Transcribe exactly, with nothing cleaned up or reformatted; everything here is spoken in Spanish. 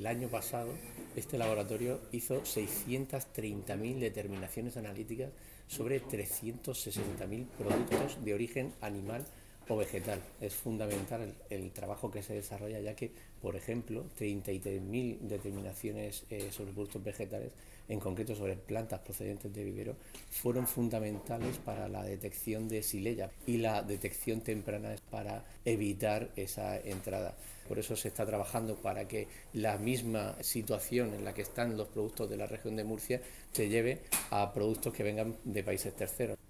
el año pasado este laboratorio hizo seiscientas treinta mil determinaciones analíticas sobre trescientos sesenta mil productos de origen animal o vegetal. Es fundamental el, el trabajo que se desarrolla, ya que, por ejemplo, treinta y tres mil determinaciones eh, sobre productos vegetales, en concreto sobre plantas procedentes de vivero, fueron fundamentales para la detección de Xylella y la detección temprana para evitar esa entrada. Por eso se está trabajando para que la misma situación en la que están los productos de la región de Murcia se lleve a productos que vengan de países terceros.